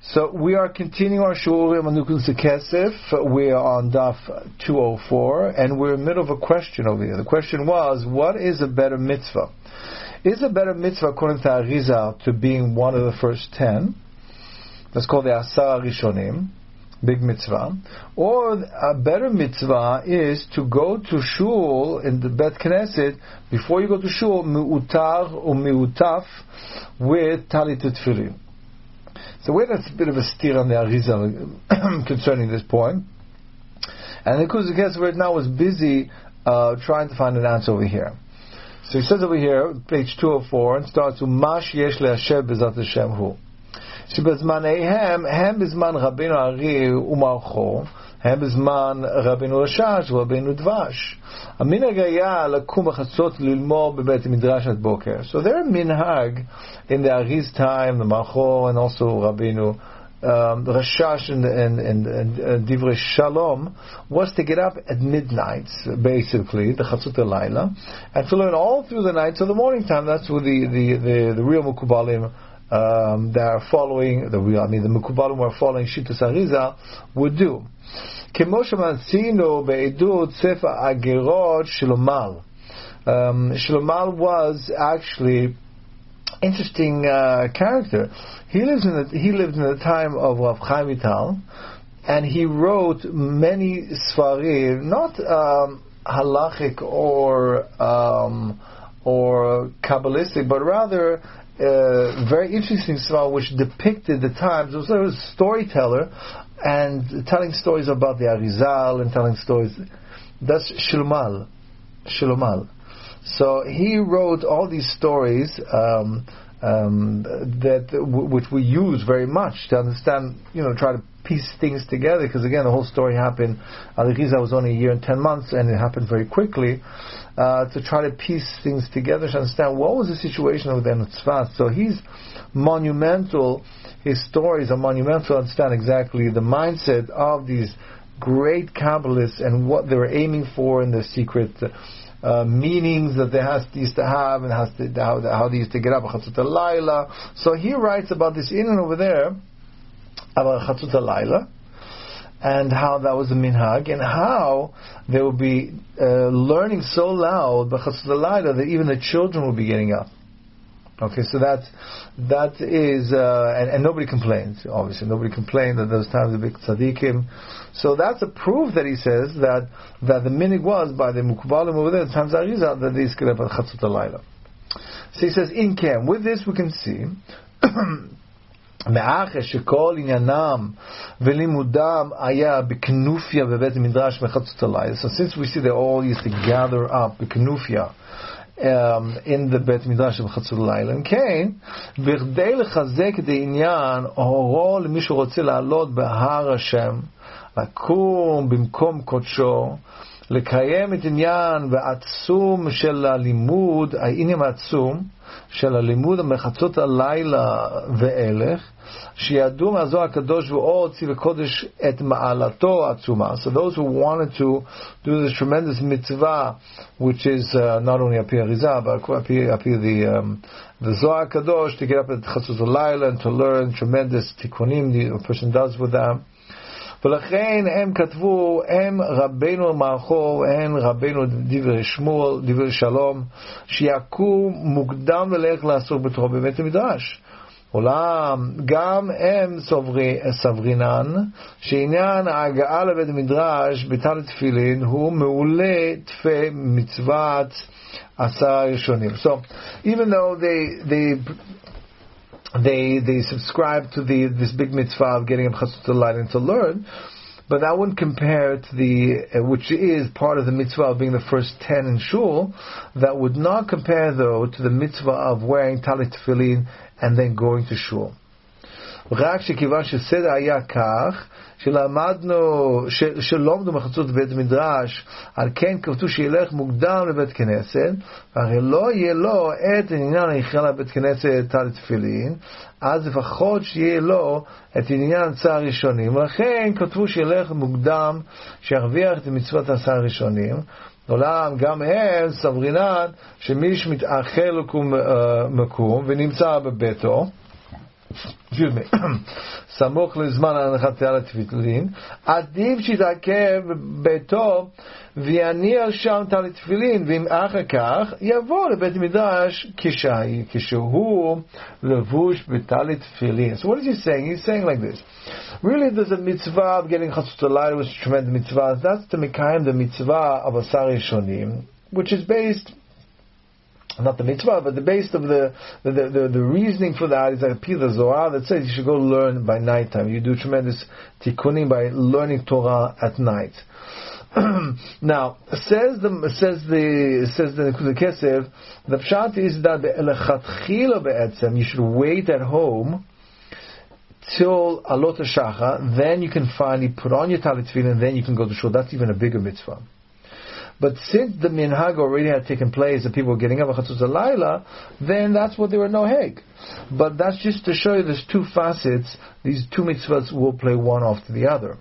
So we are continuing our Shurim on Nukus Kesef. We are on Daf 204, and we're in the middle of a question over here. The question was, what is a better mitzvah? Is a better mitzvah, according to Arizal, to being one of the first 10? That's called the Asar Rishonim, big mitzvah. Or a better mitzvah is to go to shul in the Bet Knesset, before you go to shul, mi'utar or mi'utaf, with talit tefillin. So that's a bit of a steer on the Arizal concerning this point. And the Kuzikes right now was busy trying to find an answer over here. So he says over here, page 204, and starts with Mash Yesh Le'asher B'ezrat Hashem Hu. שבזמניהם, הם בזמן רבינו ארי ומלכו, הם בזמן רבינו רשש ורבינו דבש. המנהג היה לקום בחצות ללמוד בבית המדרש עד בוקר. So their minhag in the Ari's time, the Malcho, and also Rabbeinu Rashash and Divrei Shalom, was to get up at midnight, basically, the Chatzot Halayla, and to learn all through the night till the morning time. That's what the real Mukubalim that are following the Mukubalim who are following Shittus Arizal would do. כמו שמצינו בעדות ספר הגרות שלומל. Shlomal was actually interesting character. He lived in the time of Rav Chaim Vital, and he wrote many svarim, not halachic or kabbalistic, but rather very interesting svar which depicted the times. He was a storyteller and telling stories about the Arizal and telling stories. That's Shlomal. So he wrote all these stories which we use very much to understand, try to piece things together, because again the whole story happened, Arizal was only a year and 10 months and it happened very quickly, to try to piece things together to understand what was the situation over there in Tzfat. So he's monumental, his stories are monumental to understand exactly the mindset of these great Kabbalists and what they were aiming for in the secret meanings that they used to have, and how they used to get up Chatzot Halayla. So he writes about this in and over there about Chatzot Halayla, and how that was the minhag, and how they would be learning so loud by Chatzot Halayla that even the children would be getting up. Okay, so that is, and nobody complains. Obviously, nobody complained that those times the big tzaddikim. So that's a proof that he says that the minig was by the Mukubalim over there, the times Arizal, that they used to get up at Chatzot Halayla. So he says, in Kem, with this we can see מאחר שכל עניינם ולימודם היה בכנופיה בבית המדרש בחצות הלילה. So since we see they all used to gather up בכנופיה in the בית המדרש בחצות הלילה, אם כן, בכדי לחזק את העניין, הורו למי שרוצה לעלות בהר השם, לקום במקום קודשו, לקיים את עניין ועצום של הלימוד, העניין העצום של הלימוד מחצות הלילה ואילך, שידעו מהזוהר הקדוש ואור הוציא בקודש את מעלתו העצומה. So those who wanted to do this tremendous mitzvah, which is not only Api Arizal, but Api the Zohar Kadosh, to get up at Chatzot Halayla and to learn tremendous tikkunim the person does with them. ולכן הם כתבו, הם רבינו מלכו, הם רבינו דברי שלום, שיקום מוקדם ולך לעסוק בתורה בבית המדרש. אולם גם הם סברינן, שעניין ההגעה לבית המדרש בתל תפילין הוא מעולה תפי מצוות 10 ראשונים. So even though they subscribe to this big mitzvah of getting up Chatzot Halayla and to learn, but that wouldn't compare to which is part of the mitzvah of being the first 10 in shul, that would not compare though to the mitzvah of wearing talit tefillin and then going to shul. רק שכיוון שסדר היה כך, שלא למדו מחצות בית המדרש, על כן כתוב שילך מוקדם לבית כנסת, והרי לא יהיה לו את עניין היכל לבית כנסת תל תפילין, אז לפחות שיהיה לו את עניין 10 ראשונים, ולכן כתבו שילך מוקדם, שירוויח את מצוות 10 ראשונים. עולם גם הם סברינן שמי שמתאחר לקום מקום ונמצא בביתו, excuse me, סמוך לזמן הנחת התפילין, עדיף שיתעכב בביתו ויניח שם טלית תפילין, ואם אחר כך יבוא לבית מדרש כשהוא לבוש בטלית תפילין. So what is he saying? He's saying like this. Really there's a mitzvah of getting chatzot halayla, which is a tremendous mitzvah. That's to mekayim the mitzvah of Asar Rishonim, which is based, not the mitzvah, but the base of the reasoning for that is like the Zohar that says you should go learn by nighttime. You do tremendous tikkunim by learning Torah at night. Now, says the Nekuda Kesef, the pshat is that lechatchila be'etzem, you should wait at home till alot hashachar, then you can finally put on your talit tefillin, and then you can go to shul. That's even a bigger mitzvah. But since the minhag already had taken place, and people were getting up at chatzos halayla, then that's what they were noheg. But that's just to show you there's two facets. These two mitzvahs will play one after the other.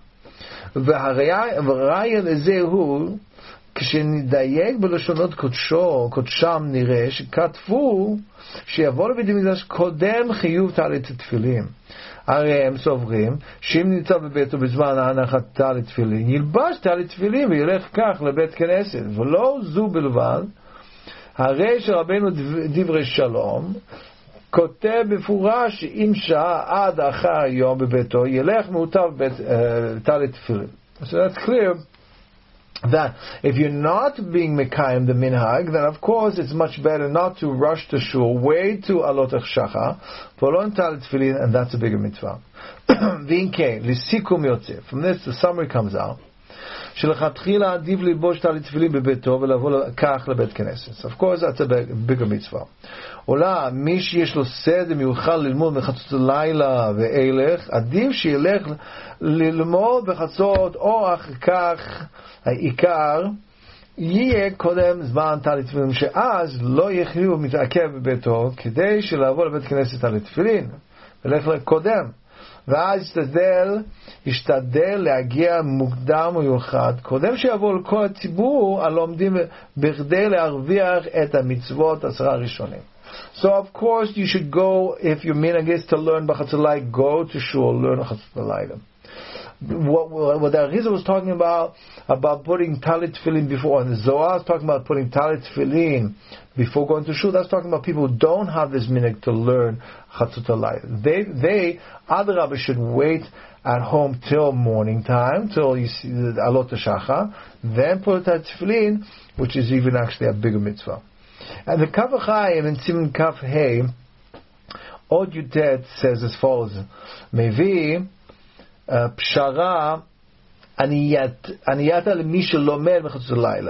והראיה לזה הוא, כשנדייק בלשונות קודשם נראה שכתבו שיבוא לבית המקדש קודם חיוב טלית תפילין. הרי הם סוברים שאם נמצא בביתו בזמן הנחת טלית תפילין, ילבש טלית תפילין וילך כך לבית כנסת. ולא זו בלבד, הרי שרבנו דברי שלום כותב בפורש שאם שעה עד אחר היום בביתו ילך מוטב טלית תפילין. So that's clear that if you're not being mekayim the minhag, then of course it's much better not to rush to shul, wait to alot hashachar, put on talit tefillin, and that's a bigger mitzvah. V'inkein, lisikum yotzeh. From this, the summary comes out. שלכתחילה עדיף ללבוש טלית תפילין בביתו ולבוא כך לבית כנסת. Of course, that's a bigger mitzvah. אולה, מי שיש לו סדר מיוחד ללמוד בחצות הלילה ואילך, עדיף שילך ללמוד בחצות, או אחר כך העיקר יהיה קודם זמן טלית תפילין, שאז לא יחיו מתעכב בביתו, כדי שלעבור לבית כנסת טלית תפילין, ולך קודם. ואז ישתדל להגיע מוקדם ומיוחד, קודם שיבוא לכל הציבור הלומדים בכדי להרוויח את המצוות 10 הראשונים. So of course you should go, if your minhag is to learn b'chatzot halayla, go to shul, learn b'chatzot halayla. What the Arizal was talking about putting talit tefillin before, and the Zohar is talking about putting talit tefillin before going to shul, that's talking about people who don't have this minhag to learn chatzot halayla. They adrabah should wait at home till morning time, till you see the alot hashachar, then put talit tefillin, which is even actually a bigger mitzvah. And the Kaf HaChaim in Siman Kaf Hey, Od Yutet says as follows: Mevi פשרה ענייתה למי שלומד בחצות הלילה,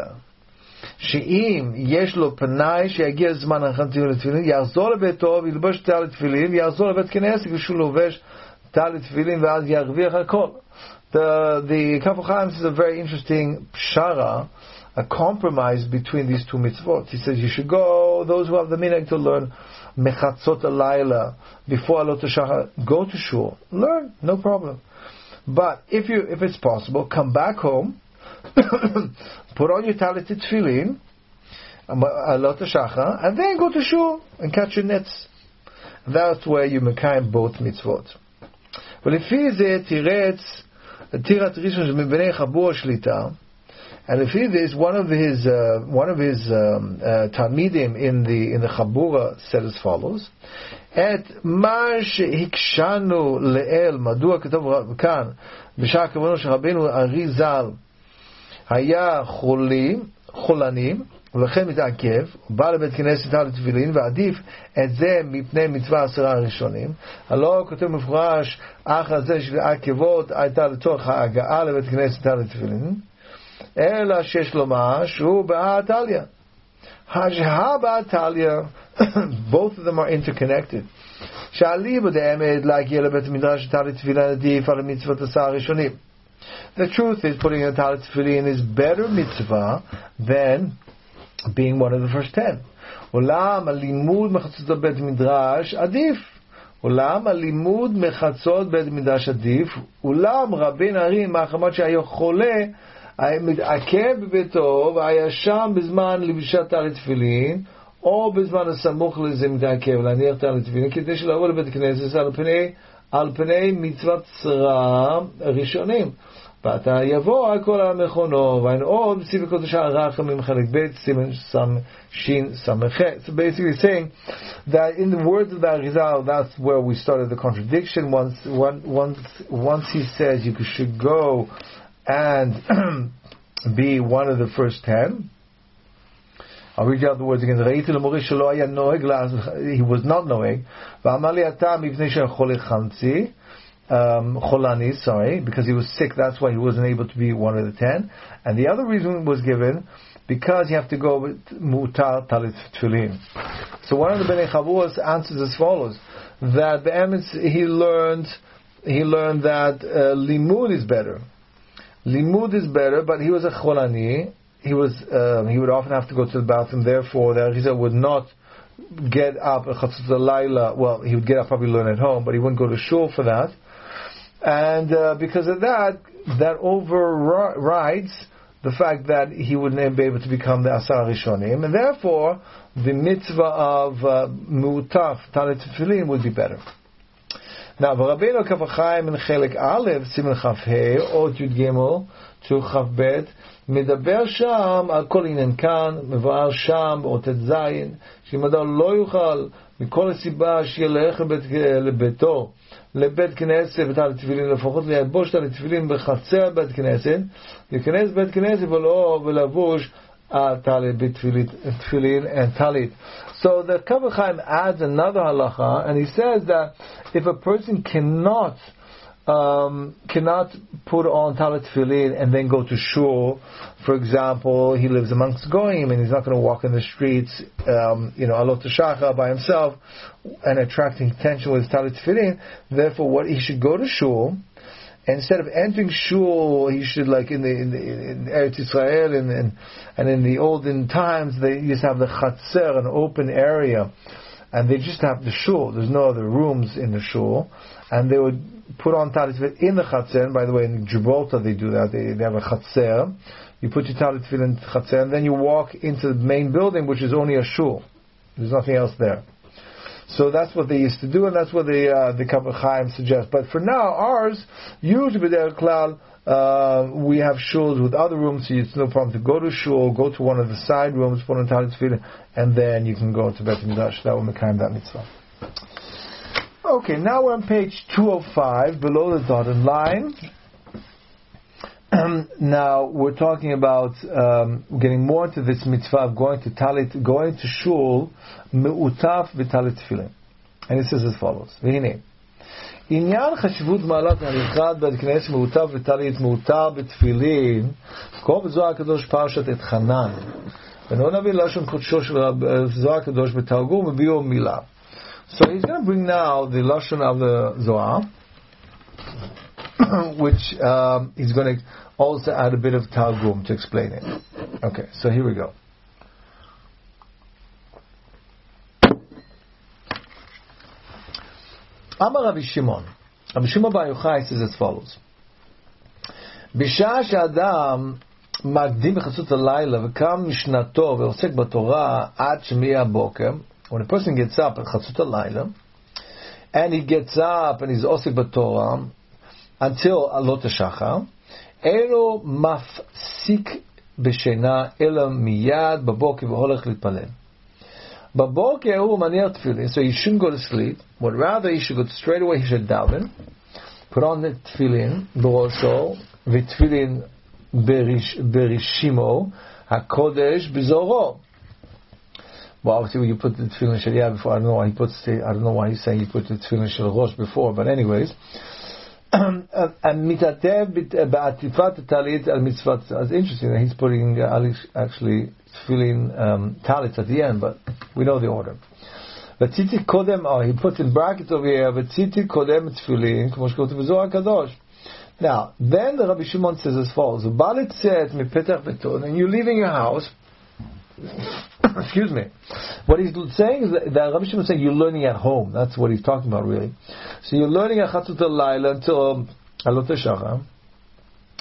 שאם יש לו פנאי שיגיע זמן הנחת תפילין, יחזור לביתו וילבש טלית תפילין, ויחזור לבית כנסת כשהוא לובש טלית תפילין, ואז ירוויח הכל. The Kaf HaChaim says a very interesting pshara, a compromise between these two mitzvot. He says you should go, those who have the minhag to learn mechatzot halayla before alot hashachar, go to shul, learn, no problem. But if it's possible, come back home, put on your talit tefillin, alot hashachar, and then go to shul and catch your nets. That's where you mekayim both mitzvot. ולפי זה תירת ראשון מבני חבור השליטה, and if it is one of his talmidim in the Chabura said as follows: את מה שהקשנו לאל, מדוע כתוב כאן בשעה כוונו שרבנו ארי ז"ל היה חולני ולכן מתעכב, בא לבית כנסת טלית תפילין, ועדיף את זה מפני מצווה 10 הראשונים. הלא כותב מפורש אחר זה של עקבות הייתה לצורך ההגעה לבית כנסת טלית תפילין, אלא שיש לומר שהוא בעתליה. בעתליה, both of them are interconnected. שאליבא דאמת להגיע לבית המדרש טלית תפילין עדיף על מצוות 10 הראשונים. The truth is, putting a talit tefillin is better mitzvah than being one of the first 10. Olam alimud mechatzot bet midrash adif. Olam alimud mechatzot bet midrash adif. Olam Rabbein Ari מאחמת שהיה חולה מתעכב בביתו והיה שם בזמן לבישת טלית תפילין, או בזמן הסמוך לזה מתעכב, להניח טל לתפילין, כדי שלא יבוא לבית הכנסת על פני מצוות צרה ראשונים. ואתה יבוא על כל המכונו, ואין עוד ציווי קודש הרחמים חלק ב' סימן שין סמך. So basically saying that in the words of the Arizal, that's where we started the contradiction. Once he says you should go and be one of the first 10. I'll read out the words again. ראיתי למורה שלא היה נוהג, he was not knowing. ואמר לי אתה מפני שחולה חלצי, Cholani, sorry, because he was sick, that's why he wasn't able to be one of the 10. And the other reason was given because you have to go with mutar talit tefillin. So one of the Bnei Chavuos answers as follows: that the Emes he learned that limud is better. Limud is better, but he was a Cholani. He would often have to go to the bathroom. Therefore, the Arizal would not get up at Chatzot Laila. Well, he would get up, probably learn at home, but he wouldn't go to shul for that. And because of that overrides the fact that he would never be able to become the Asar Rishonim, and therefore the mitzvah of Mu'taf Talit Tefillin would be better. Now, Rabbeinu Kaf HaChaim in Chelek Aleph, Siman Chaf He, Ot Yud Gimel, to Chaf Bet, מדבר שם על כל עניין כאן, מבואר שם באותת זין, שאם אדם לא יוכל מכל הסיבה שילך לביתו, לבית כנסת וטלית תפילין, לפחות ללבוש טלית תפילין בחצר בית כנסת, להיכנס בית כנסת ולבוש טלית תפילין and talit. So the Kaf HaChaim adds another halacha, and he says that if a person cannot put on talit tefillin and then go to shul. For example, he lives amongst goyim and he's not going to walk in the streets, alot shachar by himself and attracting attention with talit tefillin. Therefore, what he should go to shul. Instead of entering shul, he should, like in Eretz Yisrael and in the olden times, they used to have the chatzer, an open area, and they just have the shul. There's no other rooms in the shul, and they would put on talit tefillin in the chatzer. And by the way, in Gibraltar they do that. They have a chatzer. You put your talit tefillin in the chatzer, and then you walk into the main building, which is only a shul. There's nothing else there. So that's what they used to do, and that's what the Kaf HaChaim suggests. But for now, ours, usually b'derech klal, we have shuls with other rooms, so it's no problem to go to shul, go to one of the side rooms, put on talit tefillin, and then you can go to Beit Midrash. That will make that mitzvah. Okay, now we're on page 205, below the dotted line. Now we're talking about getting more into this mitzvah of going to shul, me'utaf v'talit tefillin. And it says as follows: והנה, עניין חשיבות מעלת הליכת בית כנסת מאותב וטלית מאותר בתפילין, קרוא בזוהר הקדוש פרשת את חנן. ולא נביא לשון קודשו של זוהר הקדוש בתרגום וביאו מילה. So he's going to bring now the lashon of the Zohar, which he's going to also add a bit of Targum to explain it. Okay, so here we go. Amar Rabbi Shimon Bar Yochai says as follows: בשעה שאדם מקדים בחצות הלילה וקם משנתו ועוסק בתורה עד שמיע הבוקר, when a person gets up at chatzot halayla and he gets up and he's osik b'torah until alot hashachar, elo mafsik b'shena elo miyad b'boker v'holech litpalel. B'boker hu maniach tefillin, so he shouldn't go to sleep, but rather he should go straight away. He should daven, put on the tefillin b'rosho v'tefillin berishimo hakodesh b'zoro. Well, obviously, when you put the tefillin shel yad before, I don't know why he's saying you put the tefillin shel rosh before, but anyways, and mitatev ba'atifat talit al mitzvot. It's interesting that he's putting actually tefillin talit at the end, but we know the order. V'tziti kodem, he puts in brackets over here. V'tziti kodem tefillin k'mo shekotov b'zohar kadosh. Now, then the Rabbi Shimon says as follows: Balit tzet mipetach beton, and you're leaving your house. Excuse me. What he's saying is that Rabbi Shimon is saying you're learning at home. That's what he's talking about, really. So you're learning at Chatzot Halayla until Alot Hashachar.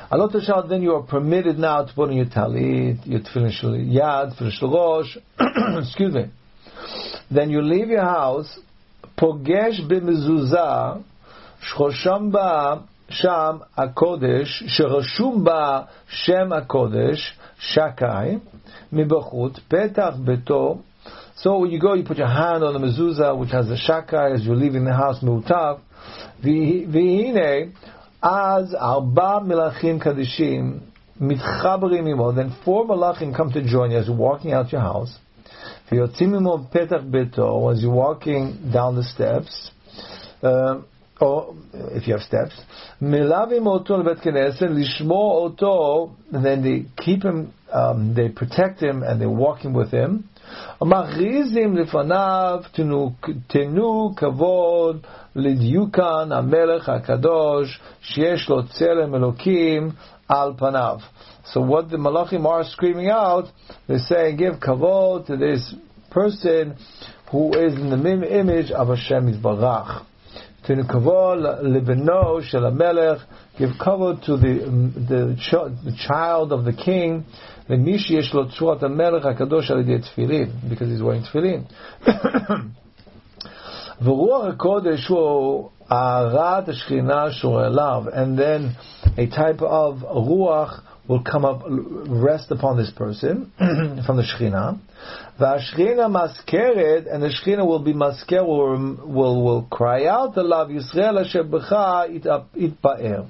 Alot Tashal, then you are permitted now to put on your talit, your tefillin shel yad, tefillin shel rosh. Excuse me. Then you leave your house. Pogesh b'mezuzah, shchosham ba sham hakodesh, sherashum ba shem hakodesh, shakai, mibachut, petach beto. So when you go, you put your hand on the mezuzah, which has the shakai, as you're leaving the house, meutav. V'hine, az arba melachim kadishim, mitchabrim imo. Then 4 malachim come to join you as you're walking out your house. V'yotzim imo petach beto, as you're walking down the steps, or if you have steps, melavim oto lebet knesset, lishmo oto, and then they keep him, they protect him, and they walk him with him. Machrizim lefanav tenu kavod lidyukan hamelech hakadosh sheyesh lo tzelem elokim al panav. So what the malachim are screaming out, they say, give kavod to this person who is in the image of Hashem Yisbarach. Tenu kavod lebeno shel hamelech, give kavod to the child of the king. Because he's wearing tefillin. And then a type of ruach will come up, rest upon this person from the Shekhinah. And the Shekhinah will be masker, will cry out, Alav Yisrael Asher B'cha itpa'er.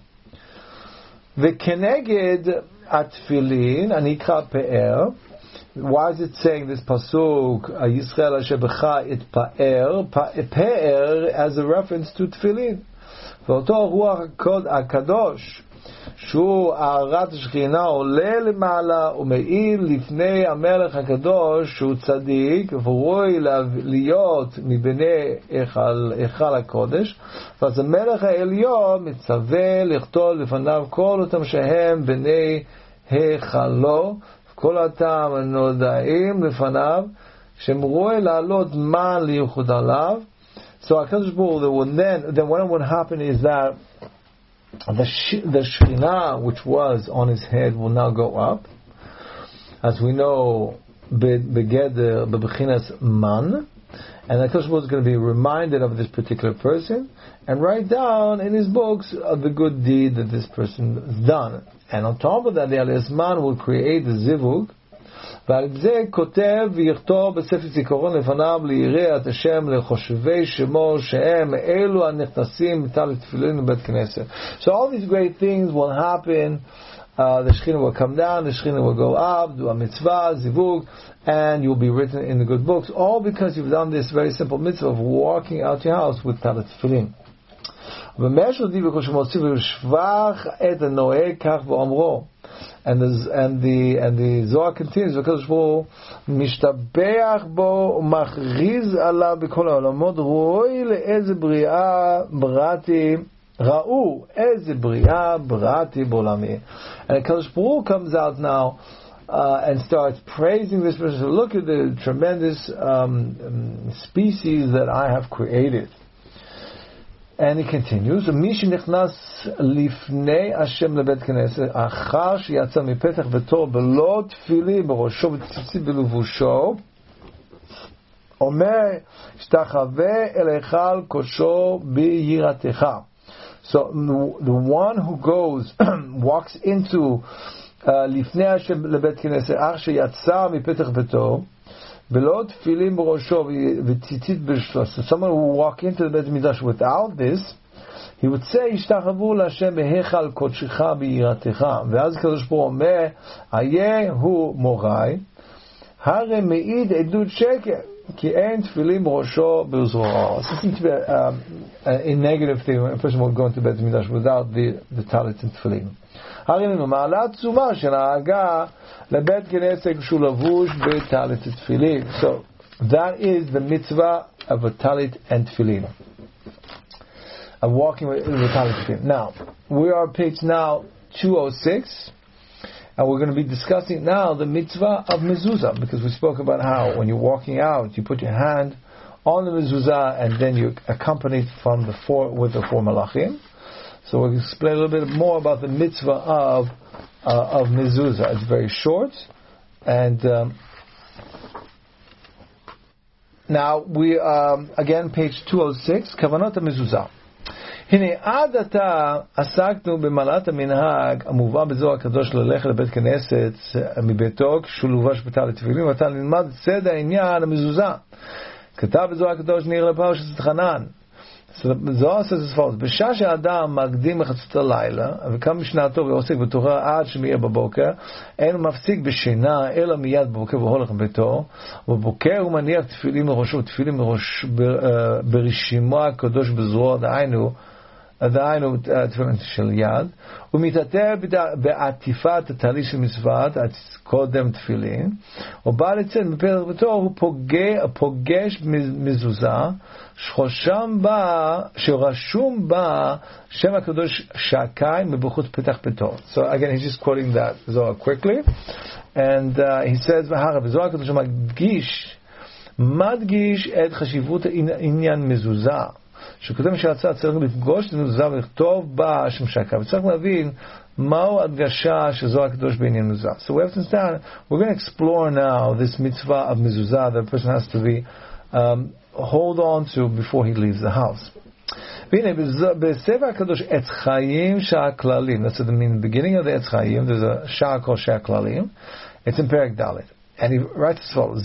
V'keneged Atfilin, Anikra Pe'er. Why is it saying this pasuk, Yisrael Asher B'cha itpa'er, Pe'er, as a reference to Tfilin? V'oto Ruach HaKadosh, שהוא הערת השכינה עולה למעלה ומאיר לפני המלך הקדוש שהוא צדיק וראוי להיות מבני היכל הקודש, ואז המלך העליון מצווה לכתוב לפניו כל אותם שהם בני היכלו, כל אותם הנודעים לפניו, שהם ראוי לעלות מן לייחוד עליו. So HaKadosh Baruch Hu, then what would happen is that the Shekhinah which was on his head will now go up. As we know, Begeder, Bebechinas Man. And the HaKadosh Baruch Hu is going to be reminded of this particular person and write down in his books the good deed that this person has done. And on top of that, the Aliyas Man will create the Zivug. ועל זה כותב ויכתוב בספר זיכרון לפניו ליראה את השם לחושבי שמו שהם אלו הנכנסים מטלית תפילין לבית כנסת. So all these great things will happen. The Shekhinah will come down, the Shekhinah will go up, do a mitzvah, zivug, and you'll be written in the good books, all because you've done this very simple mitzvah of walking out your house with talit tefillin. ומשהו דיבר שמוסיף לשבח את הנוהג כך ואומרו. And the Zohar continues because הוא משתבח בו ומכריז עליו בכל העולמות, רואי לאיזה בריאה בראתי, ראו איזה בריאה בראתי בעולמי. And HaKadosh Baruch Hu comes out now and starts praising this person. So look at the tremendous species that I have created. And he continues, מי שנכנס לפני השם לבית כנסת, אחר שיצא מפתח ביתו בלא תפילין בראשו וציצית בלבושו, אומר, השתחווה אל היכל קודשו ביראתך. So the one who goes, walks into לפני השם לבית כנסת, אחר שיצא מפתח ביתו, below tefillin b'rosho v'tzitzit b'shlo. So someone who will walk into the Beit Midrash without this, he would say, "Yishtachavu l'Hashem behechal kodshecha b'yiratecha." Ve'az Kadosh Baruch Hu omer, "Hayeh hu morai, hare me'id edut sheker, ki ein tefillin b'rosho b'zro'o." So it seems to be a negative thing when a person will go into the Beit Midrash without the talit and tefillin. הרינו מעלה עצומה שנהגה לבית כנסת כשהוא לבוש בטלית תפילין. So that is the mitzvah of a talit and tefillin, of walking with talit tefillin. Now we are on page now 206, and we're going to be discussing now the mitzvah of mezuzah, because we spoke about how when you're walking out you put your hand on the mezuzah and then you accompany it from with the four malachim. So we'll explain a little bit more about the mitzvah of mezuzah. It's very short, and now we again page 206, kavanot mezuzah. הנה עד עתה עסקנו במעלת המנהג המובא בזוהר הקדוש ללכת לבית כנסת מביתו כשהוא לובש בתא לתפילין, ועתה נלמד צד העניין המזוזה. כתב בזוהר הקדוש ניר לפרשת חנן. זוהר says as follows: בשעה שהאדם מקדים מחצות הלילה וקם משנתו ועוסק בתורה עד שמאיר בבוקר, אין הוא מפסיק בשינה אלא מיד בבוקר והולך לביתו, ובבוקר הוא מניח תפילין מראשו ותפילין מראש ברשימו הקדוש בזרוע, דהיינו תפילין של יד, ומתעטר בעטיפת התהליך של מצוות קודם תפילין, ובא לצאת מפתח ביתו, הוא פוגש מזוזה שרשום בה שם הקדוש שקי מבחוץ פתח ביתו. So again he's just quoting that Zohar quickly, and he says וזוהר הקדוש מדגיש את חשיבות עניין מזוזה, שקודם שיצא צריך לפגוש את המזוזה ולכתוב בה שם שקי, וצריך להבין מהו הדגשה של זוהר הקדוש בעניין מזוזה. So we have to understand, we're going to explore now this mitzvah of mezuzah that a person has to be hold on to before he leaves the house. והנה, בספר הקדוש עץ חיים שעה כללים, that's the beginning of the עץ חיים, there's a שעה called שעה כללים, it's in פרק ד', and he writes as follows: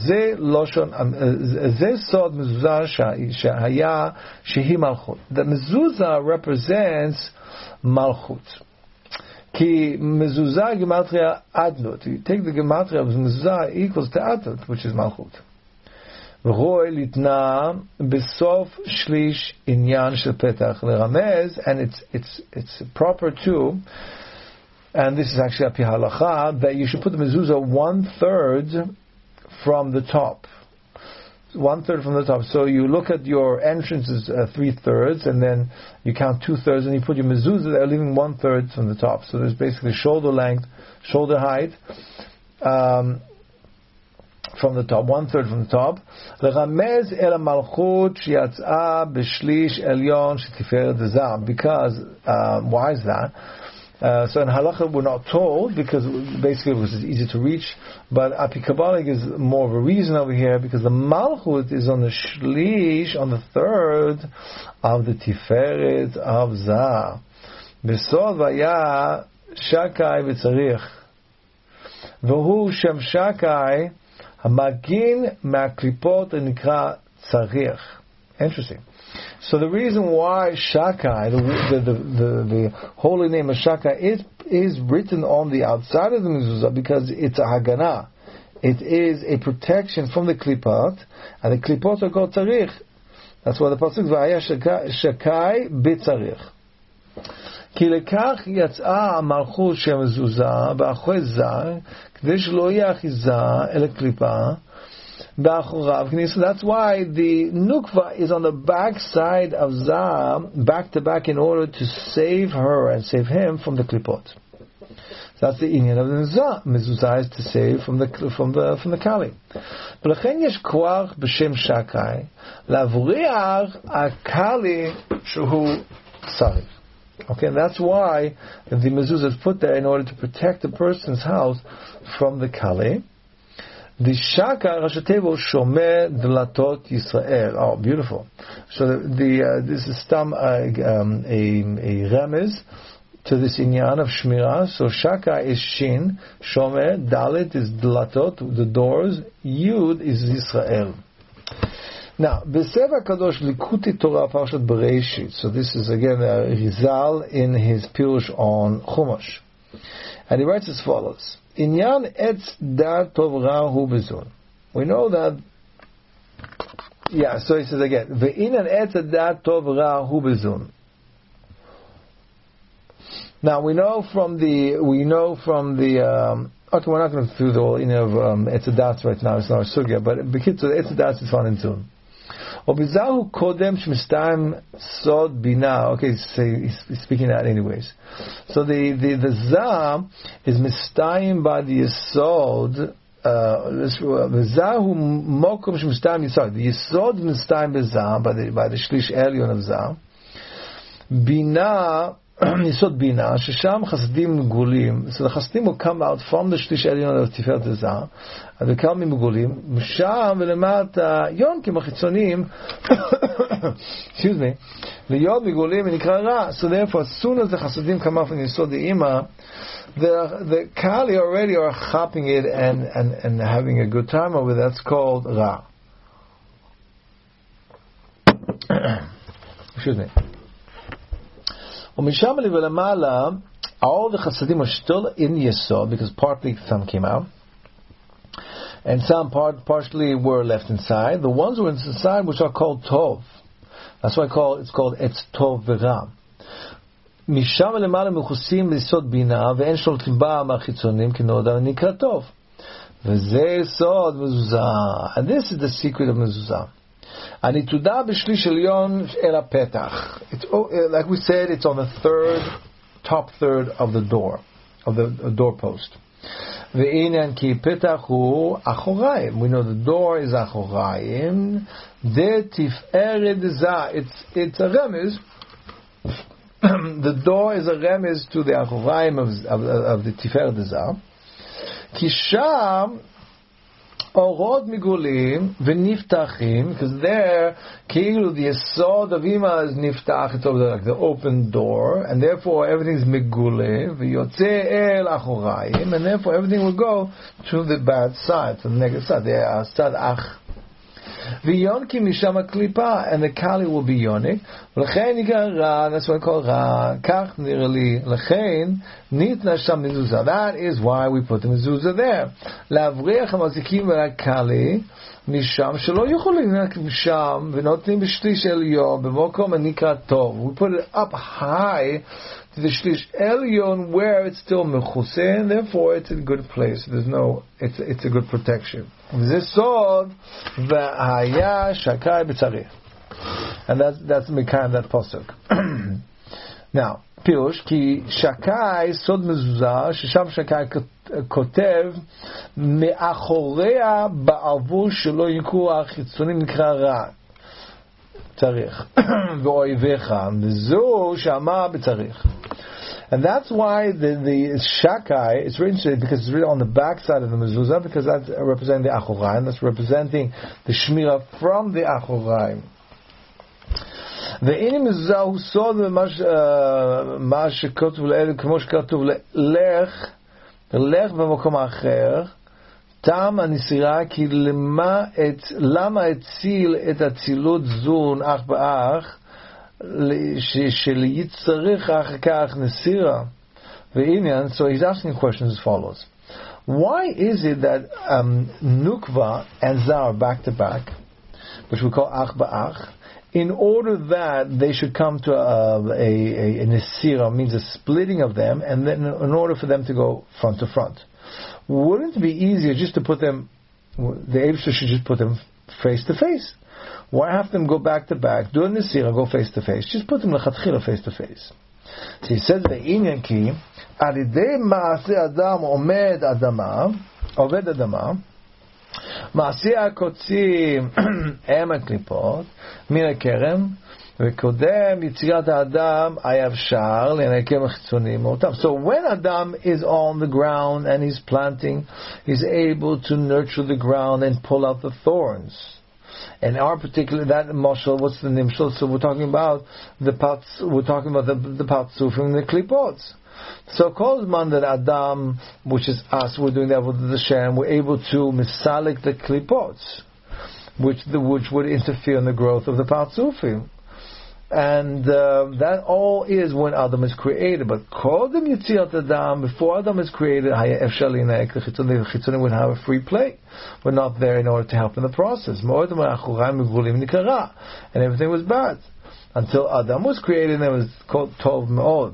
זה סוד מזוזה שהיה שהיא מלכות. The mezuzah represents מלכות. כי מזוזה גימטריה אדנות. You take the gematria of mezuzah equals to adnot, which is מלכות. ורואי ליתנה בסוף שליש עניין של פתח לרמז, and it's proper to, and this is actually a halacha, that you should put the mezuzah 1/3 from the top. 1/3 from the top. So you look at your entrances 3/3, and then you count 2/3, and you put your mezuzah there, leaving 1/3 from the top. So there's basically shoulder length, shoulder height, from the top, 1/3 from the top. לרמז אל המלכות שיצאה בשליש עליון שתפארת הזעם. Because, why is that? So in halacha we're not told, because it's easy to reach, but apikabalik is more of a reason over here, because the malchut is on the shlish, on the 1/3 of the tiferet of zah. Besod vaya shakai v'tzarich, v'hu shem shakai hamagin ma'klipot nikra tzarich. Interesting. So the reason why Shakai, the holy name of Shakai, is written on the outside of the mezuzah, because it's a Haganah. It is a protection from the klipot, and the klipot are called tzarich. That's why the pasuk v'aya Shakai b'tzarich. כי לכך יצאה המלכות של המזוזה באחורי זר, כדי שלא יהיה אחיזה אל הקליפה. So that's why the nukva is on the back side of Zah, back to back, in order to save her and save him from the klipot. So that's the inyan of the mezuzah. Mezuzah is to save from the kali. ולכן יש כוח בשם שקי להבריח הקלי שהוא צריך. Okay, and that's why the mezuzah is put there in order to protect the person's house from the kali. The Shaka Rashatevo Shomer Dlatot Yisrael. Oh, beautiful. So this is stam a remez to this inyan of Shmirah. So Shaka is Shin, Shomer, Dalet is Dlatot, the doors, Yud is Yisrael. Now, Besefer Kadosh Likuti Torah Parshat Bereshit. So this is again Rizal in his Pirush on Chumash. And he writes as follows: Inyan etz dat tov ra hu bezun. We know that. So he says again, ve'inyan etz dat tov ra hu bezun. Now we know from the okay, we're not going to do the whole of etz dat right now. It's not a sugya, but because etz dat is found in Zun. Obizahu kodem shmistam sod bina. Okay, so he's speaking that anyways. So the zah is mistayim by the yesod. Zahu mokum shmistam yesod. The yesod mistayim bezah by the shlish elyon of zah. Bina Yisod Bina, Shesham Chasadim Gulim. So the Chasadim will come out from the Shlish Elyon of Tiferet Zah, and they come in Gulim. Misham v'lemata Yonkim Achitzonim. Excuse me. L'yod Migulim v'nikra Ra. So therefore, as soon as the Chasadim come out from Yisod the Ima, the Kali already are chopping it and having a good time over it. That's called Ra. Excuse me. All the Chasadim are still in Yesod because partly some came out and some partially were left inside. The ones who were inside, which are called Tov, that's why it's called Etz Tov V'Ra. Misham למעלה מכוסים ליסוד בינה ואין שולטים בה מהחיצונים כנודע ונקרא טוב. וזה סוד מזוזה. And this is the secret of mezuzah. הנתודה בשליש עליון אל הפתח. Like we said, it's on the top third of the door, of the doorpost. ועניין כי פתח הוא אחוריים. We know the door is אחוריים. דתפארת זה. It's a remez. The door is a remez to the achorayim of the Tiferet Zah. Ki sham orod migulim v'niftachim, because there, כאילו the yesod of Ima is niftach, it's like the open door, and therefore everything is migule, v'yotze el achorayim, and therefore everything will go to the bad side, to the negative side. They are sad ach. V'yonki misham klipa, and the kali will be yonik. L'chein yigar ra, that's what I call ra. Kach nirali. L'chein nitna sham mezuzah. That is why we put the mezuzah there. L'avriach hamazikim v'akali misham shelo yucholim misham v'notnim b'shlish elyon b'mokom anikra tov. We put it up high to the shlish elyon where it's still mechuseh, and therefore it's in a good place. It's a good protection. This sword, v'haya shakai b'tzarich, and that's the kind of that pasuk. Now, pirush ki shakai sod mezuzah shesham shakai kotev me'achorea ba'avur shelo yinku achitzonim nikra ra tzarich v'oivecha v'zu shama b'tzarich. And that's why the shakai, it's very interesting because it's really on the back side of the mezuzah, because that's representing the achorayim, that's representing the shmira from the achorayim. The inim mezuzah who saw the ma shekotov le'elu k'mo shekotov lech b'mokom acher tam hanisira ki lama etzil et atzilut zun ach ba'ach so he's asking questions as follows. Why is it that Nukva and Zah are back to back, which we call Ach Ba'ach, in order that they should come to a Nesira, means a splitting of them, and then in order for them to go front to front? Wouldn't it be easier just to put them, the Eibshter should just put them face to face? Why have them go back to back, do a Nesira, go face to face? Just put them lechatchila face to face. So he says the inyan ki alidei maaseh adam oved adama maaseh hakotzim em haklipot min hakerem v'kodem yitzirat ha'adam hayav shar le'nakem ha'chitzonim otam. So when Adam is on the ground and he's planting, he's able to nurture the ground and pull out the thorns. And our particular, that mashal, what's the nimshal? So we're talking about the patzufim, the klipots. So called man that Adam, which is us, we're doing that with the Shem, we're able to misalik the klipots, which would interfere in the growth of the patzufim. And that all is when Adam is created. But called them Yitzirat Adam, before Adam is created, the Chitzonim would have a free play. We're not there in order to help in the process. And everything was bad. Until Adam was created, and it was called Tov Me'od.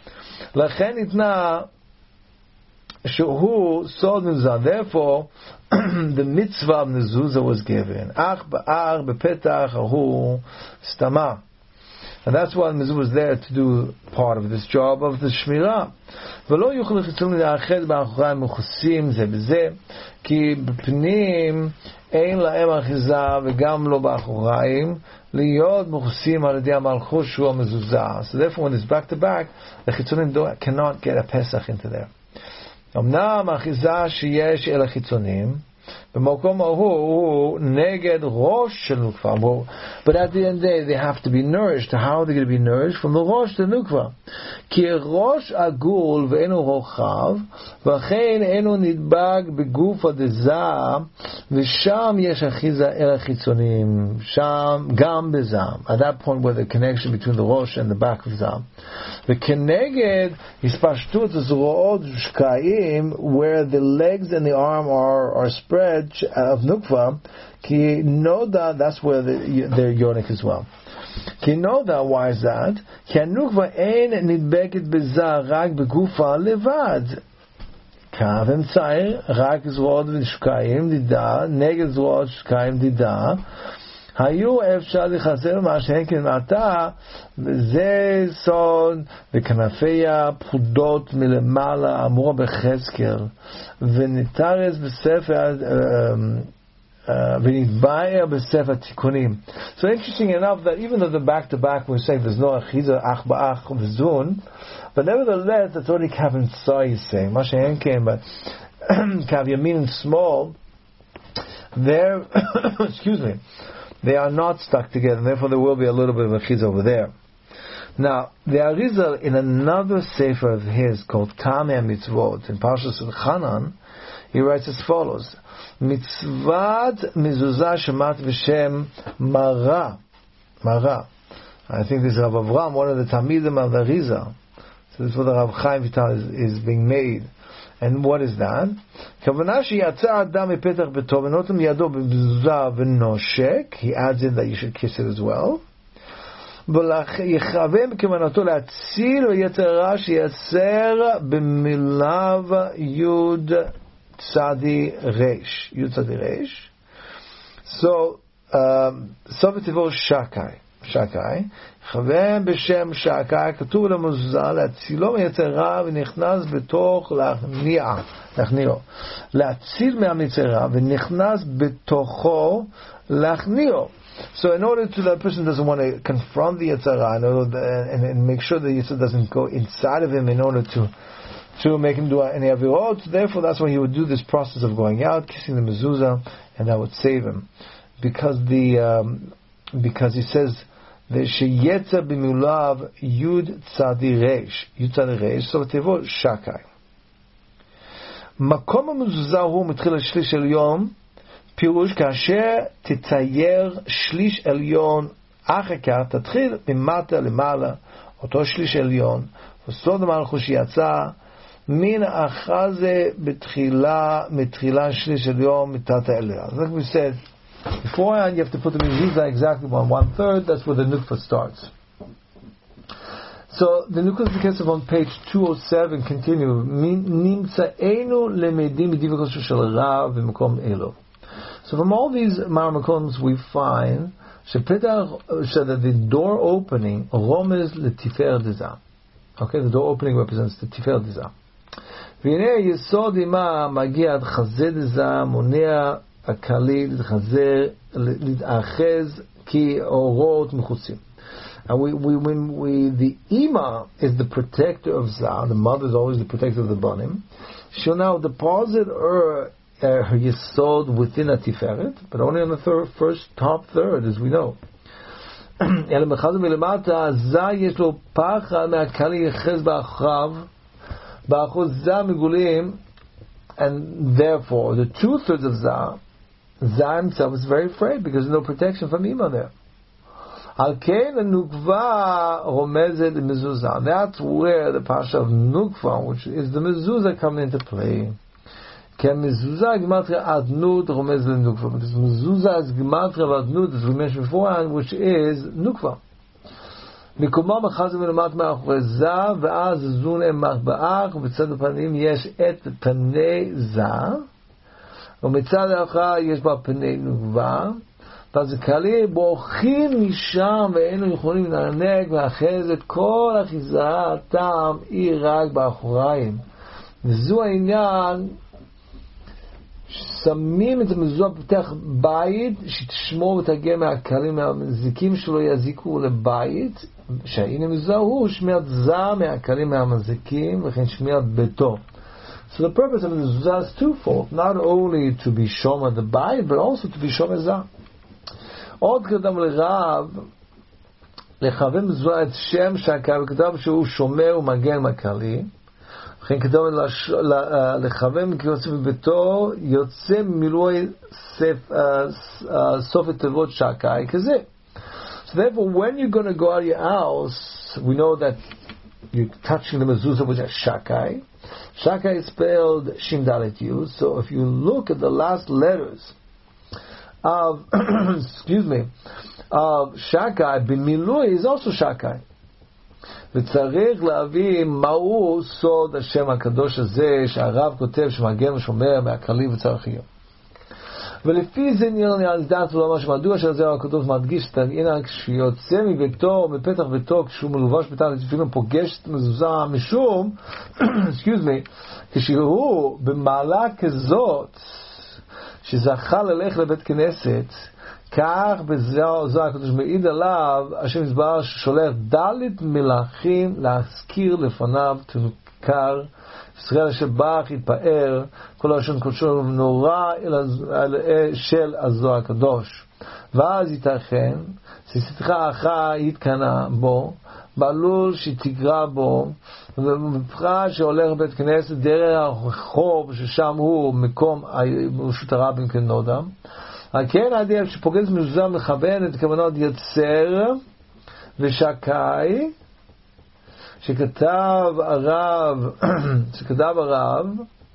Therefore, the mitzvah of Mezuzah was given. Ach ba'ar bepetach ahu stama. And that's why Mezuzah was there to do part of this job of the Shmirah. ולא יוכלו חיצונים לאחד באחוריים מכוסים זה בזה, כי בפנים אין להם אחיזה וגם לא באחוריים להיות מכוסים על ידי המלכות שהוא המזוזה. So therefore when it's back to back, the חיצונים cannot get a Pesach into there. אמנם האחיזה שיש אל החיצונים במקום ההוא נגד ראש של נוקבה. But at the end of the day they have to be nourished. How are they going to be nourished? From the ראש to נוקבה. כי ראש עגול ואינו רוחב, ולכן אינו נדבק בגוף הדזה, ושם יש אחיזה אל החיצונים, שם גם בזם. At that point where the connection between the ראש and the back of זם. וכנגד הספשטות הזרועות שקעים, where the legs and the arm are spread of nukva, כי נודע, that's where their yonic as well. כי נודע, why is that? כי הנוקבה אין נדבקת בזה רק בגופה לבד. קו אמצעי, רק זרועות ושקעים דידה, נגד זרועות ושקעים דידה, היו אפשר לחסר מה שהן כמעתה, וזה סוד, וכנפיה פחודות מלמעלה, אמורה בחזקאל, ונתרס בספר, ונתבאר בספר תיקונים. So interesting enough that even though the back-to-back we're saying there's no achiza ach ba'ach v'zun, but nevertheless that's already kav and tzai is saying. מה שהן כן, but kav yamin and small, they're, excuse me, they are not stuck together, and therefore there will be a little bit of achiza over there. Now, the Arizal in another sefer of his called Kameh Mitzvot, in Parshas Chanan, he writes as follows: Mitzvat mezuzah shemat v'shem mara. Mara. I think this is Rav Avram, one of the Talmidim of the Arizal. So this is what the Rav Chaim Vital is being made. And what is that? Kavanah sheyatza adam mepetach beto v'notam yado b'mezuzah v'noshek. He adds in that you should kiss it as well. ויכוון בכוונתו להציל ויצר רע שייצר במיליו יוד צדי רש. יוד צדי רש. So, סוף התיבור שקאי. שקאי. יכוון בשם שקאי, כתוב למזוזה, להצילו ויצר רע ונכנס בתוך להכניעו. להציל מהמצר רע ונכנס בתוכו להכניעו. So in order to, that person doesn't want to confront the Yetzirah and make sure the Yetzirah doesn't go inside of him in order to make him do any avirot, therefore that's why he would do this process of going out, kissing the mezuzah, and that would save him. Because he says the sheyetza b'mulav yud tzadi reish, so tevo shakai. Makom המזוזה הוא מתחיל השליש עליון, פירוש כאשר תצייר שליש עליון אחר כך תתחיל ממטה למעלה אותו שליש עליון וסוד המלכות שיצא מן אחזה מתחילה שליש עליון מתת העליון. Like we said beforehand, you have to put the mezuzah exactly on 1/3. That's where the nukva starts. So the nukva kesef on page 207 continue. נמצאנו למדים בדיווחו של רב במקום אלו. So from all these marmakoms we find that the door opening romez letifer deza. Okay, the door opening represents the tifer deza. והנה יסוד עמה מגיע עד חזה דזה מונע הקלי להתאחז כי אורות מחוצים. And the ima is the protector of Zah, the mother is always the protector of the banim. She'll now deposit her yesod within a tiferet, but only on the first top third, as we know. אלא מחז מלמטה, זא יש לו פחד מהקלי יחז באחריו, באחוז זא מגולים, and therefore the 2/3 of Zah himself is very afraid because there's no protection from Ima there. על כן הנוקבה רומזת למזוזה. That's where the pasha of nukva, which is the mezuzah, come into play. כי המזוזה הגמטריה אדנות רומז לנוקבה. Because mezuzah is gematria ואדנות, as we mentioned beforehand, which is nukva. מקומה מחז מלמט מאחורי זא, ואז זון אמח באח, ובצד הפנים יש את פני זא, ומצד האחר יש בה פני נוקבה, ואז הקהלים בורחים משם ואינו יכולים לנהג, ואחרי זה כל אחיזתם היא רק באחוריים. וזו העניין, שמים את המזוזה בפתח בית שתשמור ותגן מהקהלים מהמזיקים שלא יזיקו לבית, שהנה מזוזה הוא שמירת זעם מהקהלים מהמזיקים וכן שמירת ביתו. So the purpose of the mezuzah is twofold, not only to be shomer the bayit, but also to be shomer zah. עוד קדם לרב לכוון מזוזה את שם שהקהל, וכתב שהוא שומר ומגן מהקהלים, וכן כתב לכוון כי יוצא מביתו יוצא מילוי סוף התיבות שקאי כזה. So therefore when you're going to go out of your house, we know that you're touching the mezuzah with a shakai. Shakai is spelled Shin Dalet Yud. So if you look at the last letters of of shakai, b'milui is also shakai. וצריך להבין מהו סוד השם הקדוש הזה שהרב כותב שמגן ושומר מהקהלים וצריכים. ולפי זה נראה דעת ולומר שמדוע שהזרע הקדוש מדגיש את העניין כשיוצא מביתו, מפתח ביתו, כשהוא מלובש בתחת לתפילין פוגש את מזוזה משום כשהוא במעלה כזאת שזכה ללך לבית כנסת, כך בזרע הקדוש מעיד עליו השם יתברך ששולח דלת מלאכים להזכיר לפניו תזוכר ישראל אשר ברך יתפאר כל הלשון קודשו נורא של הזוהר הקדוש. ואז ייתכן ששתך אחת יתקנה בו בעלול שתגרע בו, ובפרט שהולך בית כנסת דרך הרחוב ששם הוא מקום רשות הרבים כנודם, כן עדיף שפוגש מזוזה מכוון את כוונות יצר ושקאי שכתב הרב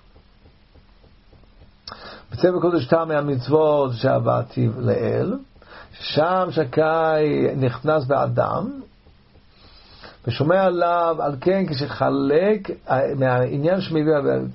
בצבע קודש טעם מהמצוות שעבדתי לאל, שם שקאי נכנס באדם ושומע עליו, על כן כשחלק מהעניין שמביא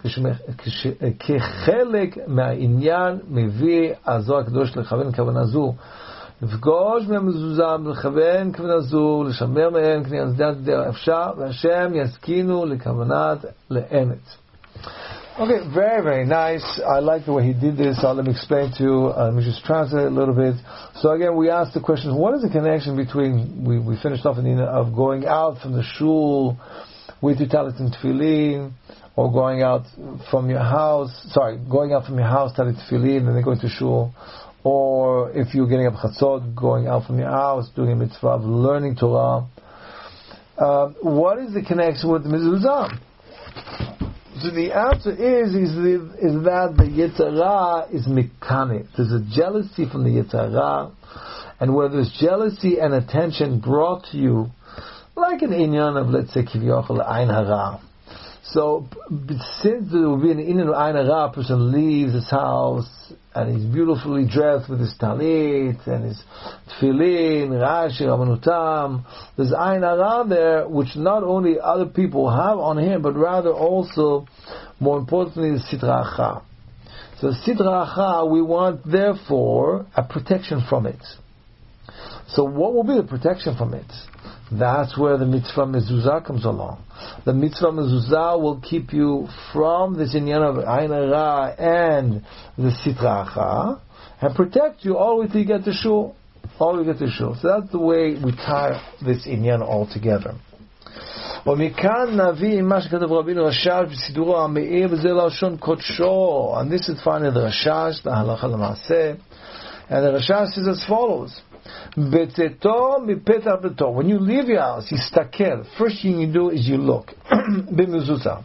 כחלק מהעניין מביא הזוהר הקדוש לכוון כוונה זו, לפגוש מהמזוזה לכוון כוונה זו, לשמר מהם כנראה דרך אפשר, והשם יסכינו לכוונת לאמת. Okay, very, very nice. I like the way he did this. Let me explain to you. Let me just translate a little bit. So again, we asked the question, what is the connection between, we finished off in the of going out from the shul with your talit and tefillin, or going out from your house, talit tefillin, and then going to shul, or if you're getting up chatzot, going out from your house, doing a mitzvah of learning Torah. What is the connection with the mezuzah? So the answer is that the Yetzirah is mikane. There's a jealousy from the Yetzirah, and where there's jealousy and attention brought to you, like an inyan of, let's say, kivyochel ayin hara. So since there will be an inyan of ayin hara, a person leaves his house and he's beautifully dressed with his talit and his tefillin, Rashi, Ramanutam. There's ayin hara there, which not only other people have on him, but rather also, more importantly, the sitra acha. So the sitra acha, we want therefore a protection from it. So what will be the protection from it? That's where the mitzvah mezuzah comes along. The mitzvah mezuzah will keep you from this inyan of ayin hara and the sitra acha, and protect you all the way till you get to shul. So that's the way we tie this inyan all together. ומכאן נביא מה שכתב רבינו רש"ש בסידורו המאיר וזה לשון קודשו, and this is found in the Rashash, the Halacha L'Maaseh, and the Rashash says as follows: בצאתו מפתח ביתו, when you leave your house, יסתכל, first thing you do is you look במזוזה.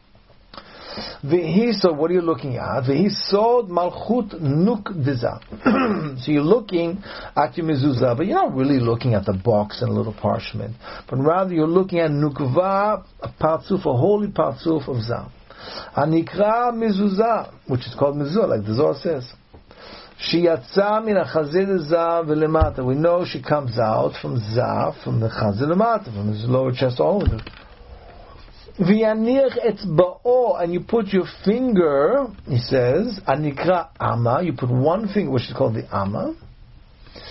So what are you looking at? V'hisod malchut nukdeza. So you're looking at your mezuzah, but you're not really looking at the box and a little parchment, but rather you're looking at nukva, a parzuf, a holy parzuf of zah. Anikra mezuzah, which is called mezuzah, like the Zohar says. Sheyatza min hachazeh zah v'lemata. We know she comes out from zah, from the chazeh lemata, from his lower chest all over. V'yanich etzba'o, and you put your finger, he says, anikra ama, you put one finger, which is called the ama,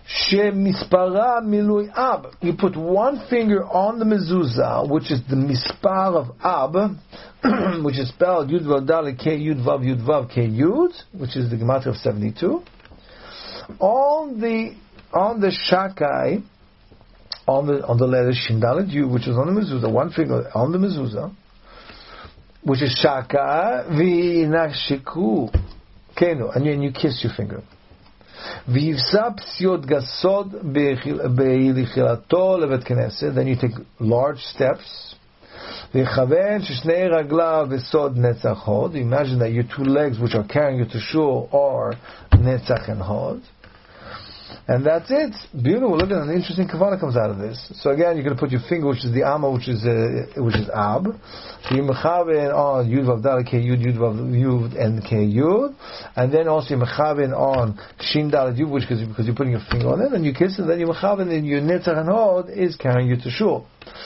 Shemispara milui ab. You put one finger on the mezuzah, which is the mispar of ab, which is spelled Yud Vav Dalet K Yud Vav K Yud, which is the gematria of 72. On the shakai, on the letter Shin Dalet Yud, which is on the mezuzah, one finger on the mezuzah, which is shaka v'inashiku kenu, and then you kiss your finger. V'yivsa psiot gasod be'ilichilato levet knesset. Then you take large steps. V'chaven sheshnei raglav v'sod netzach hod. Imagine that your two legs, which are carrying you to shul, are netzach and hod. And that's it. Beautiful. Look at an interesting kavanah comes out of this. So again, you're going to put your finger, which is the amma, which is ab. You mechaven on Yud Vav Dalet K Yud Yud Vav Yud and K Yud, and then also you mechaven on Shin Dalet Yud, which because you're putting your finger on it, and you kiss it. Then you mechaven, and your netzach and hod is carrying you to shul.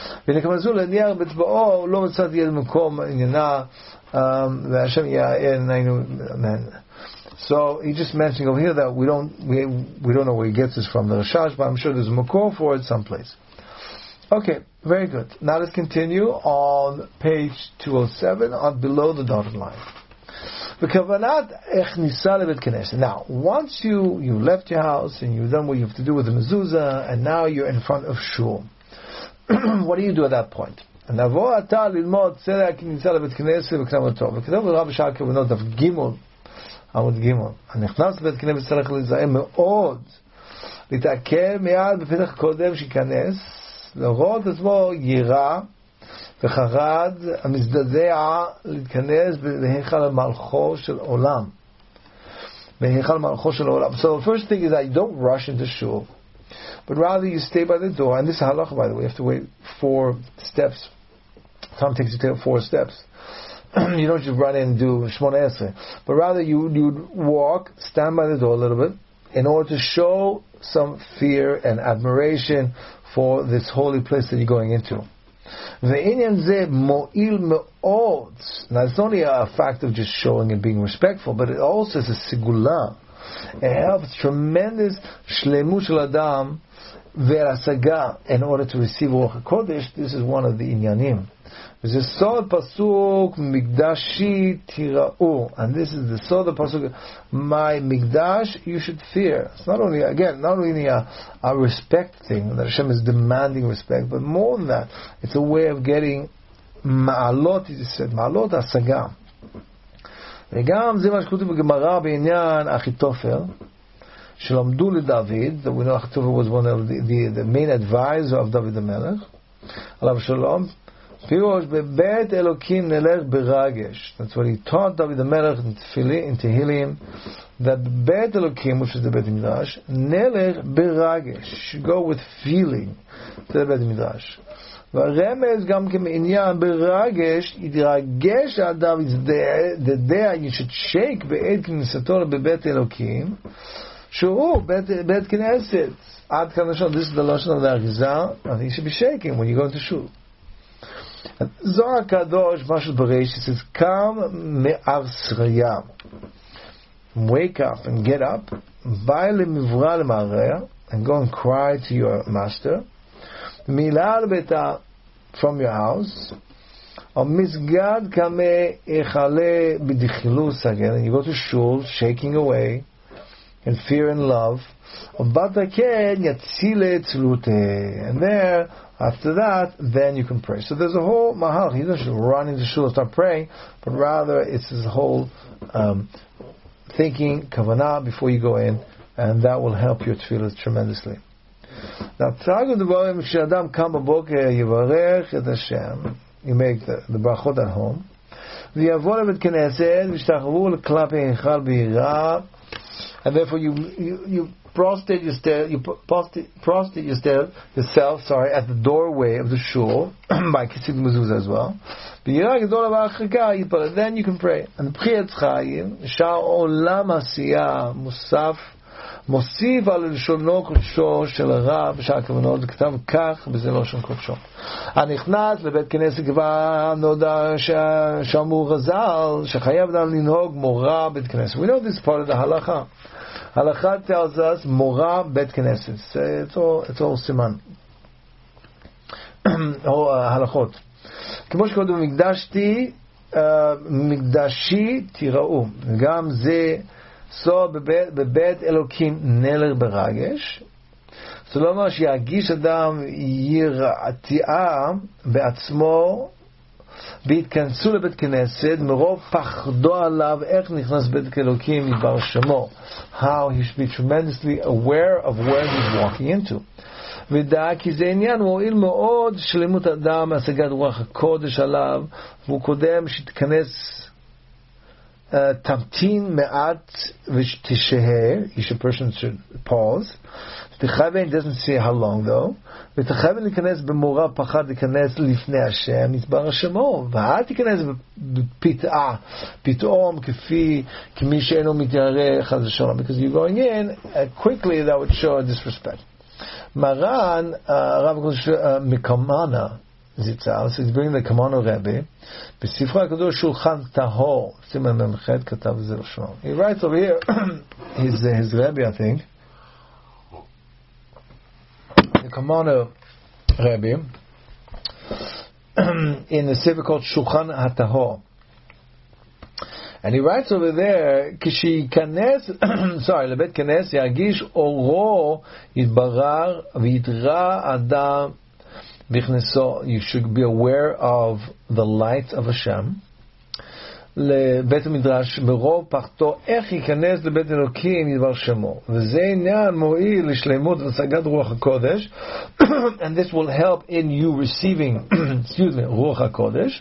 So he's just mentioning over here that we don't know where he gets this from, the Rashash, but I'm sure there's a makor for it someplace. Okay, very good. Now let's continue on page 207, on below the dotted line. Now, once you left your house and you've done what you have to do with the mezuzah, and now you're in front of shul, what do you do at that point? נבוא עתה ללמוד סדר הכניסה לבית כנסת וקנמתו. וכתוב לרב בשעה כוונות דף גימול, עמוד גימול. הנכנס לבית כנסת צריך להיזהר מאוד, להתעכב מיד בפתח קודם שיכנס, לראות עצמו יראה וחרד המזדעזע להתכנס בהיכל מלכו של עולם. בהיכל מלכו של עולם. So the first thing is that you don't rush into shul, but rather you stay by the door. And this is halacha, by the way. You have to wait 4 steps. Time takes you to 4 steps. You don't just run in and do Shmona Esrei. But rather you walk, stand by the door a little bit, in order to show some fear and admiration for this holy place that you're going into. Ve'inyan zeh mo'il me'od. Now it's not only a fact of just showing and being respectful, but it also is a sigula. It helps tremendous shlemut shel adam ve'asaga in order to receive Ruach HaKodesh. This is one of the inyanim. This is sod pasuk migdashi tira'u, and this is the sod pasuk. My migdash you should fear. It's not only a respect thing that Hashem is demanding respect, but more than that, it's a way of getting ma'alot. It said ma'alot asaga. וגם זה מה שכתוב בגמרא בעניין אחיתופל שלמדו לדוד, that we know Achitofel was one of the main advisor of David HaMelech עליו שלום, פירוש בבית אלוקים נלך ברגש. That's what he taught David HaMelech in Tehillim, that בית אלוקים, which is the בית המדרש, נלך ברגש, go with feeling to the בית המדרש. והרמז גם כמעניין ברגש, יתרגש האדם, the day you should shake בעת כניסתו בבית אלוקים, שהוא בית כנסת. עד כאן לשון, this is the לשון of the Arizal, and you should be shaking when you go into shul. זוהר הקדוש, משהו בראש, it says, קם מארסריה, wake up and get up, בא למברא למעריה, and go and cry to your master, מילה לביתה, from your house, or מסגד כמה יחלה בדחילוס again, and you go to shul, shaking away, in fear and love, ובאת כן יצילה צלותה, and there, after that, then you can pray. So there's a whole mahal. He doesn't just run into shul and start praying, but rather it's this whole thinking, kavanah, before you go in, and that will help your tefillah tremendously. Now, כשאדם קם בבוקר יברך את השם, you make the brachot at home, ויבוא לבית כנסת וישתחוו לכלפי היכל ביראה, and therefore you prostrate yourself at the doorway of the shul by kissing the mezuzah as well. Then you can pray. And B'chiat Chaim, שהעולם עשייה מוסף מוסיף על לשונו קודשו של הרב שהכוונות כתב כך בזה לשון קודשו. הנכנס לבית כנסת כבר נודע שאמרו חז"ל שחייב אדם לנהוג מורה בית כנסת. We know this part of the halacha. Halacha tells us Mora Bet Knesset. It's all siman. או הלכות. כמו שקודם מקדשי תיראו. גם זה בבית אלוקים נלר ברגש. זאת אומרת שירגיש אדם יראתיעה בעצמו והתכנסו לבית כנסת מרוב פחדו עליו איך נכנס בית אלוקים מדבר שמו. How he should be tremendously aware of where he's walking into. ודע כי זה עניין מועיל מאוד שלמות אדם השגת רוח הקודש עליו, והוא קודם שתכנס תמתין מעט ותשהה, each person should pause, תכוון, doesn't say how long though, ותכוון להיכנס במורא פחד להיכנס לפני השם יתברך שמו, ואל תיכנס בפתעה פתאום כמי שאינו מתיירא חס ושלום, because you're going in quickly, that would show a disrespect. מרן הרב הקדוש מקמנה זיצר, so he's bringing the Kamana Rebbe בספרו הקדוש שולחן טהור, סימן ממ"ח כתב זה לשון. He writes over here his Rebbe, I think, the Kamana Rebbe in the sefer called Shulchan HaTahor. And he writes over there, כשייכנס, לבית כנס ירגיש אורו יתברר ויתרא אדם בכנסו. You should be aware of the light of Hashem. לבית המדרש, ברוב פחתו, איך ייכנס לבית אלוקים ידבר שמו. וזה עניין מועיל לשלמות והשגת רוח הקודש. And this will help in you receiving, רוח הקודש.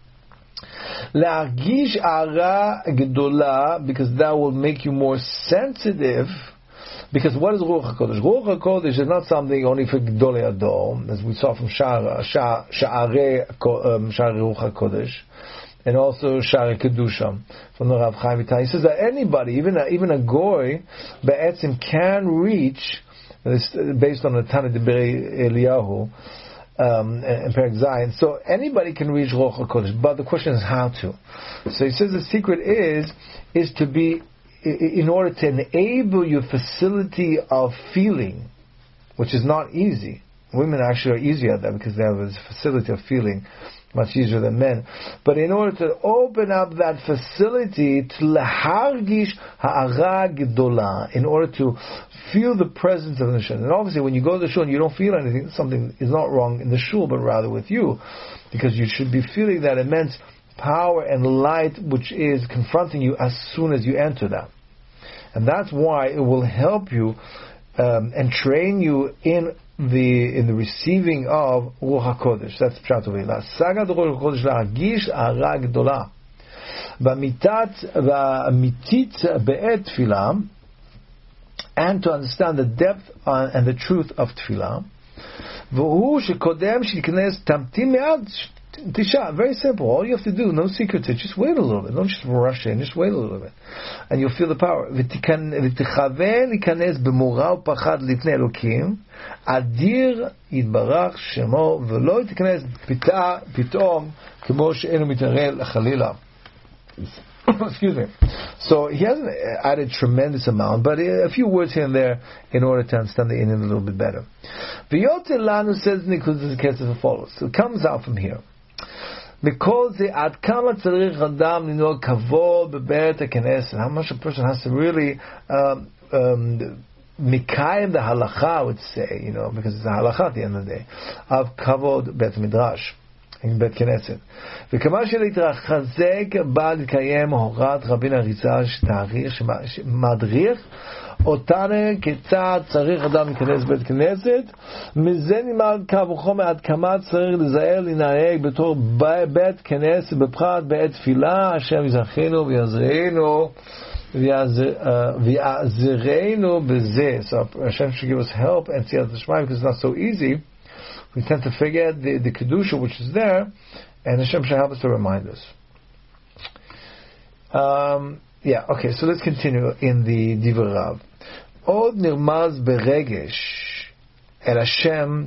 להרגיש הערה גדולה, because that will make you more sensitive. Because what is Ruach HaKodesh? Ruach HaKodesh is not something only for Gdolei Ador, as we saw from Sha'arei Ruach HaKodesh, and also Sha'arei Kedusha from the Rav Chaim Vital. He says that anybody, even a goy, Be'etzim can reach, based on the Tana Diberi Eliyahu, and Perek Zayin. So anybody can reach Ruach HaKodesh, but the question is how to. So he says the secret is to be, in order to enable your facility of feeling, which is not easy. Women actually are easier at that because they have a facility of feeling much easier than men. But in order to open up that facility to lehargish ha'ara gedola, in order to feel the presence of the shul. And obviously when you go to the shul and you don't feel anything, something is not wrong in the shul, but rather with you, because you should be feeling that immense power and light which is confronting you as soon as you enter that. And that's why it will help you and train you in the receiving of Ruach HaKodesh. That's Pshat Ovei. Sagad Ruach HaKodesh להרגיש הערה גדולה. והאמיתית בעת תפילה, and to understand the depth and the truth of tefillah. והוא שקודם שתיכנס תמתין מעט Tisha, very simple. All you have to do, no secret, just wait a little bit. Don't just rush in, just wait a little bit. And you'll feel the power. ותכוון להיכנס במורא ופחד לפני אלוקים, אדיר יתברך שמו, ולא תיכנס פתאום כמו שאינו מתערל חלילה. Excuse me. So he hasn't added tremendous amount, but a few words here and there in order to understand the Indian a little bit better. V'yoter lanu says Nikudas Kesef as follows. So it comes out from here. Because the עד כמה צריך אדם לנהוג כבוד בבית הכנסת, how much a person has to really מקיים the halacha, I would say, because it's a halacha at the end of the day, of כבוד בית מדרש. in בית כנסת. וכמה שלהתרחזק בא לקיים הורת רבין אריזה שמדריך אותנו כיצד צריך אדם להיכנס בית כנסת, מזה נלמד קו וחומר עד כמה צריך לזהר לנהג בתור בית כנסת בפרט בעת תפילה, השם יזכינו ויעזרנו ויעזרנו בזה. So Hashem should give us help and see the Shema, because it's not so easy. We tend to forget the Kedusha which is there, and Hashem should help us to remind us. Okay, so let's continue in the Divrei Rav. עוד נרמז ברגש אל השם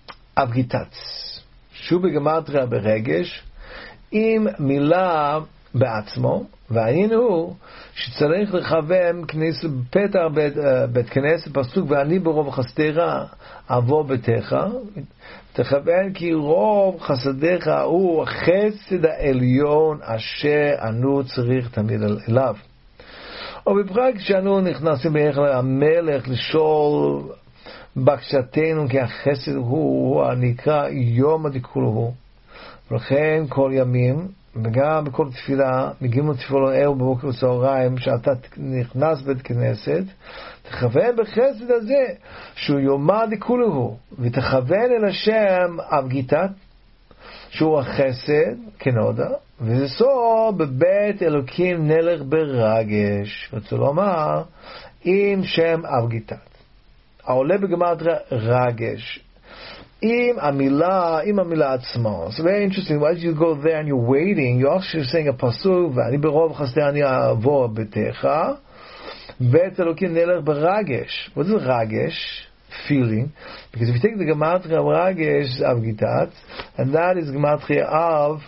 אבגיטץ, שהוא בגמטריה ברגש, עם מילה בעצמו, והעניין הוא שצריך לכוון פתח בית כנסת, פסוק ואני ברוב חסדיך אבוא ביתך, תכוון כי רוב חסדיך הוא החסד העליון אשר אנו צריך תמיד אליו. ובפרט כשאנו נכנסים בהיכל המלך לשאול בקשתנו, כי החסד הוא הנקרא יום דכולהו הוא, ולכן כל ימים וגם בכל תפילה מגיעים לתפילו אלו בבוקר וצהריים, שאתה נכנס בית כנסת, תכוון בחסד הזה שהוא יומא דכולהו, ותכוון אל השם אבגיתת שהוא החסד כנודע, וזה סוף בבית אלוקים נלך ברגש, רוצה לומר עם שם אבגיתת העולה בגמטריה רגש, עם המילה עצמה. So very interesting, as you go there and you're waiting, you're actually saying a pasuk, ואני ברוב חסדי אני אעבור ביתך, בית אלוקים נלך ברגש. What is רגש? Feeling. Because if you take the gematria רגש, Avgitat, and that is gematria of,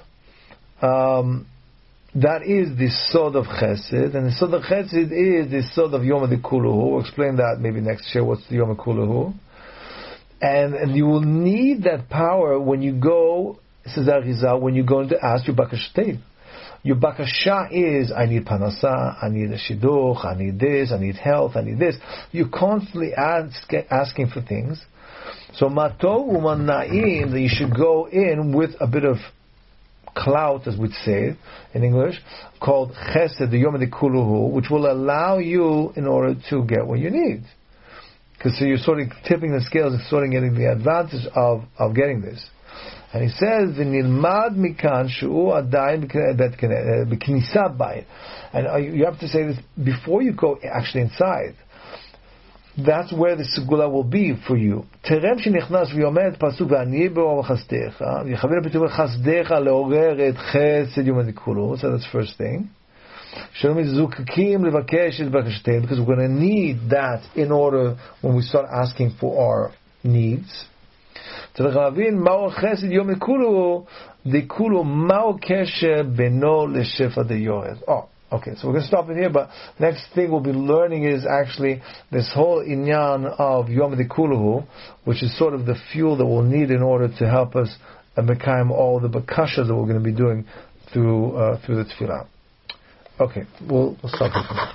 that is the sod of chesed, and the sod of chesed is the sod of Yom HaDikuluhu. We'll explain that maybe next year, what's the Yom HaDikuluhu. And you will need that power when you go, says Arizal, when you're going to ask your bakashtei. Your bakasha is, I need panasa, I need a shidduch, I need this, I need health, I need this. You're constantly asking for things. So matov u'manaim, that you should go in with a bit of clout, as we'd say in English, called chesed, the Yom HaDikuluhu, which will allow you in order to get what you need. Because so you're sort of tipping the scales and sort of getting the advantage of getting this. And he says, "V'nilmad mikan shu'u adayin b'knisa bayit." And you have to say this before you go actually inside. That's where the segula will be for you. Terem shenichnas v'yomed pasuk v'ani b'rov chasdecha v'yichavir b'tuvah chasdecha le'orer et chesed Yom HaDikuluhu. So that's the first thing. Because we're going to need that in order when we start asking for our needs. Oh, okay, so we're going to stop it here, but next thing we'll be learning is actually this whole inyan of Yom HaDikuluhu, which is sort of the fuel that we'll need in order to help us mekayim all the bakashas that we're going to be doing through the tefillah. Okay, we'll stop it.